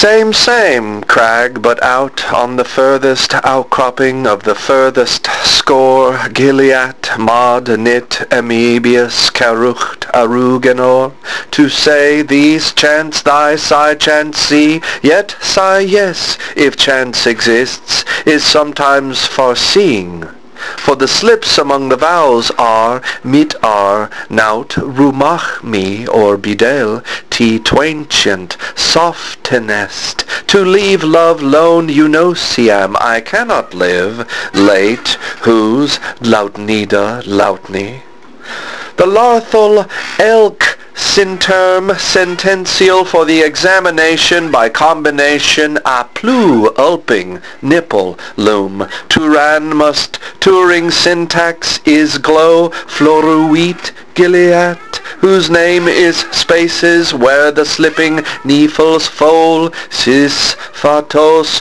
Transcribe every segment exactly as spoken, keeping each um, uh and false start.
Same, same, crag, but out on the furthest outcropping of the furthest score, Gilead, Mod, Nit, Amoebius, Carucht, Aruganor, to say these chance thy sigh chance see, yet sigh yes, if chance exists, is sometimes foreseeing. For the slips among the vowels are, mit are, naut, rumach me, or bidel, t twaintient, softenest. To leave love lone Eunosiam I cannot live, late, whose, lautnida, lautni. The larthal elk synterm sentential for the examination by combination a plu ulping nipple loom turan must touring syntax is glow floruit gilead whose name is spaces where the slipping nephils foal sis phatos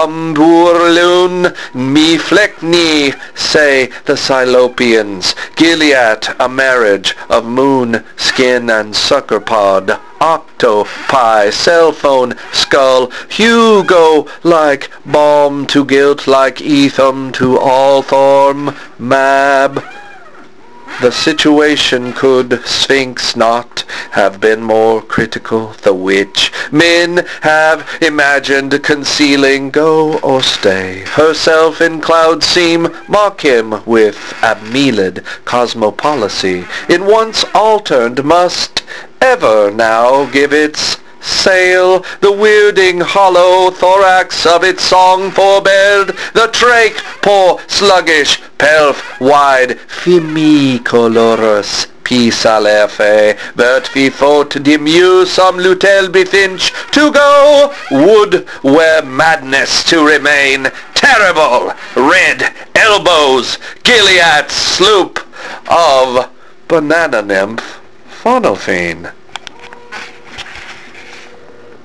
amburlun mi flekni say the Cylopians Gilead a marriage of moon skin and sucker pod octopi cell phone skull Hugo like balm to guilt like Etham to Althorm mab. The situation could Sphinx not have been more critical, the which men have imagined concealing go or stay. Herself in cloud seem mock him with Abmelid cosmopolicy, in once altered must ever now give its sail, the weirding hollow thorax of its song forbeared, the trach poor sluggish pelf wide fimicolorus pis alefe, but vifot dimue some lutel bethinch to go, would were madness to remain, terrible red elbows, Gilead sloop of banana nymph Phonophene.